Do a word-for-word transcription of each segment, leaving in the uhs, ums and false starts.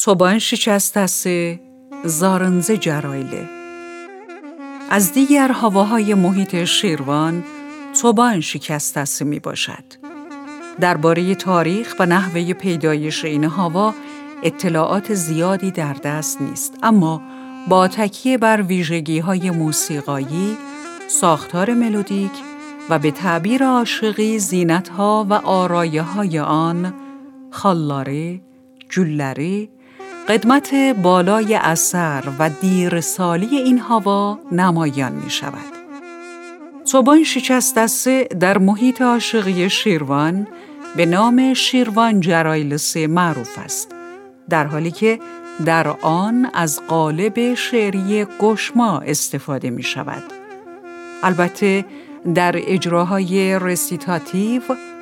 çoban şikستesi زارنزه جرایله. از دیگر هواهای محیط شیروان çoban شکستسی می باشد. درباره تاریخ و نحوه پیدایش این هوا اطلاعات زیادی در دست نیست، اما با تکیه بر ویژگی‌های موسیقایی، ساختار ملودیک و به تعبیر عاشقی زینت‌ها و آرایه‌های آن، خالاره، جلاره، قدمت بالای اثر و دیرسالی این هوا نمایان می شود. çoban şikستesi در محیط عاشقی شیروان به نام شیروان جرایلسی معروف است، در حالی که در آن از قالب شعری گشما استفاده می شود. البته در اجراهای رسیتاتیو،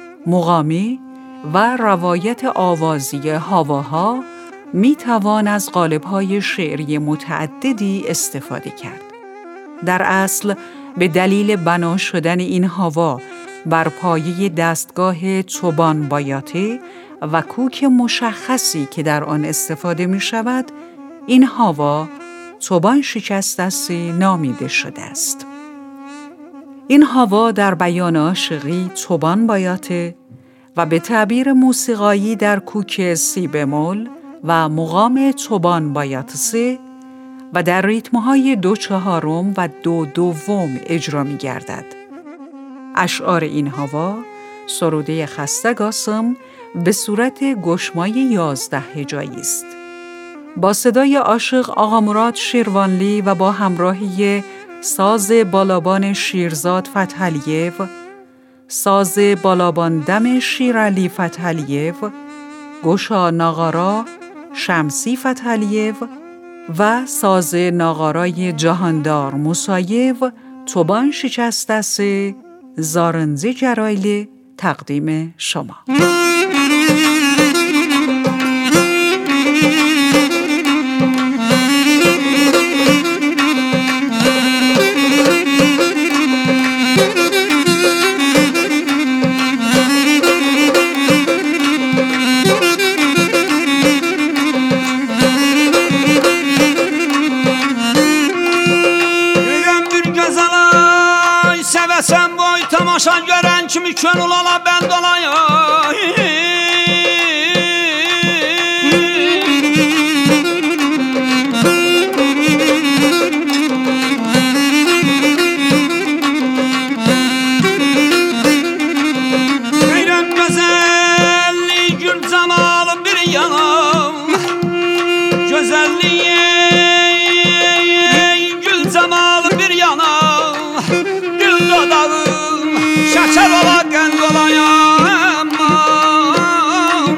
مقامی و روایت آوازی هواها می توان از قالب‌های شعری متعددی استفاده کرد. در اصل به دلیل بنا شدن این هوا بر پایه دستگاه çoban bayatı و کوک مشخصی که در آن استفاده می شود، این هوا çoban şikستesi نامیده شده است. این هوا در بیان عاشقی çoban bayatı و به تعبیر موسیقایی در کوک سی بمول و مقام çoban bayatısı و در ریتم‌های دو چهارم و دو دوم اجرا می گردد. اشعار این هوا سروده خستگاسم به صورت گشمای یازده هجایی است. با صدای عاشق آقا مراد شیروانلی و با همراهی ساز بالابان شیرزاد فتحعلیو، ساز بالابان دم شیرعلی فتحعلیو، گوشا ناغارا شمسی فتحعلیو و ساز ناغارای جهاندار موسایو çoban şikستesi زارنزه جرایله تقدیم شما. Sen boy tamaşa gören kimi könül ala ben dolayım. Görem güzelliği gül cemalım bir yanım, güzelliği gül cemalım bir yanım. Dodağım şeker ola qənd olayam, aman,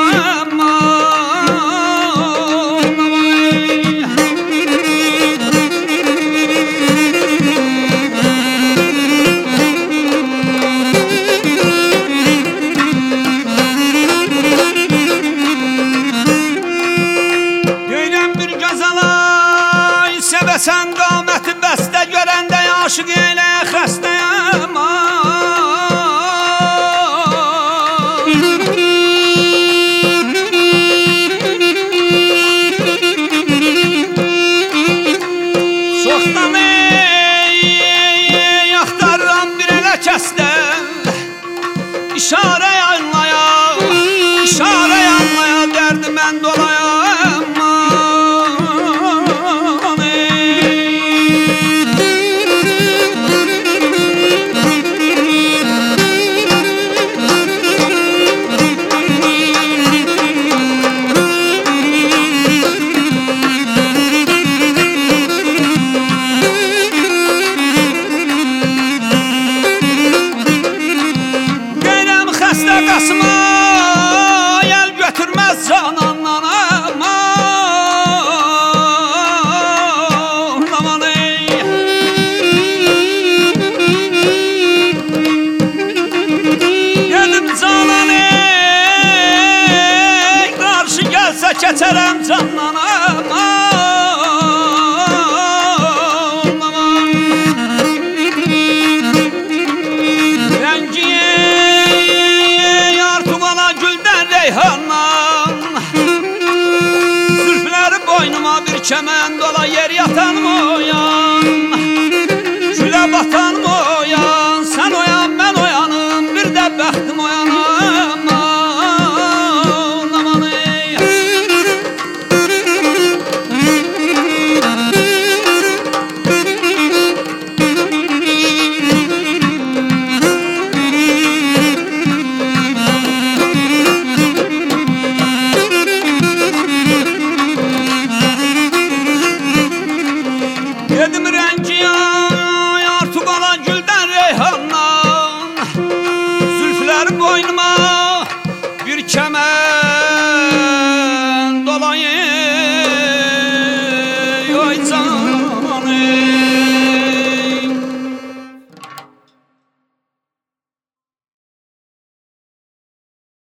Görəm bir gözəl ay, sevəsən qaməti bəstə, görəndə aşıq elə xəstəyəm. Çoxdan ey axtarıram bir elə kəsdə, işarə yanlaya, işarə yanlaya, dərdi mən dolayam. Keçərəm candan aman, rəngiye yar tuvana güldən reyhandan, çəmən dola yer yatan mı oyan, gülə batan mı oyan, sən oyan mən oyanım, bir də bəxtim oyanım. Aman ey. Dedim rəngi yar tuqala güldən reyhandan, zülflər boynuma bir kəmər